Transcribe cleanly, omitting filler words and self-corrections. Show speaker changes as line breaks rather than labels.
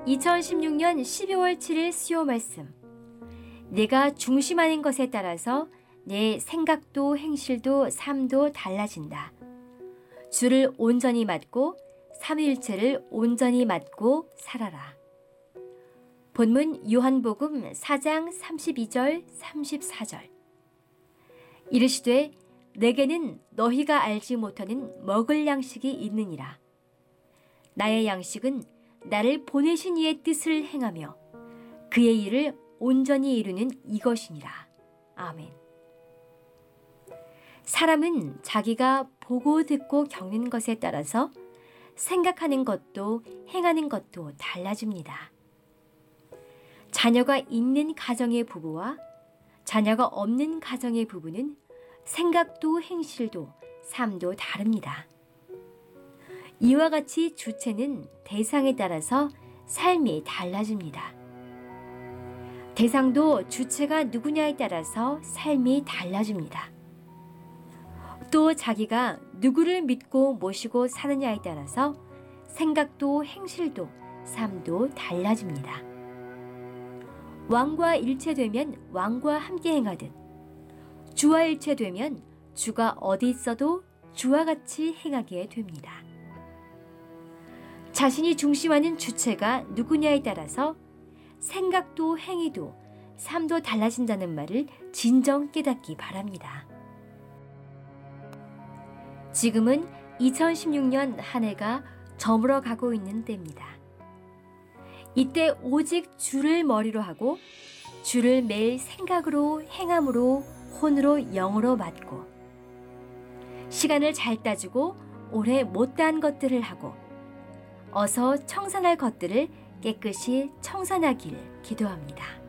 2016년 12월 7일 수요 말씀. 내가 중심하는 것에 따라서 내 생각도 행실도 삶도 달라진다. 주를 온전히 맡고 삼위일체를 온전히 맡고 살아라. 본문 요한복음 4장 32절 34절. 이르시되 내게는 너희가 알지 못하는 먹을 양식이 있느니라. 나의 양식은 나를 보내신 이의 뜻을 행하며 그의 일을 온전히 이루는 이것이니라. 아멘. 사람은 자기가 보고 듣고 겪는 것에 따라서 생각하는 것도 행하는 것도 달라집니다. 자녀가 있는 가정의 부부와 자녀가 없는 가정의 부부는 생각도 행실도 삶도 다릅니다. 이와 같이 주체는 대상에 따라서 삶이 달라집니다. 대상도 주체가 누구냐에 따라서 삶이 달라집니다. 또 자기가 누구를 믿고 모시고 사느냐에 따라서 생각도 행실도 삶도 달라집니다. 왕과 일체되면 왕과 함께 행하듯 주와 일체되면 주가 어디 있어도 주와 같이 행하게 됩니다. 자신이 중심하는 주체가 누구냐에 따라서 생각도 행위도 삶도 달라진다는 말을 진정 깨닫기 바랍니다. 지금은 2016년 한 해가 저물어 가고 있는 때입니다. 이때 오직 주를 머리로 하고 주를 매일 생각으로 행함으로 혼으로 영으로 맡고 시간을 잘 따지고 오래 못다한 것들을 하고 어서 청산할 것들을 깨끗이 청산하길 기도합니다.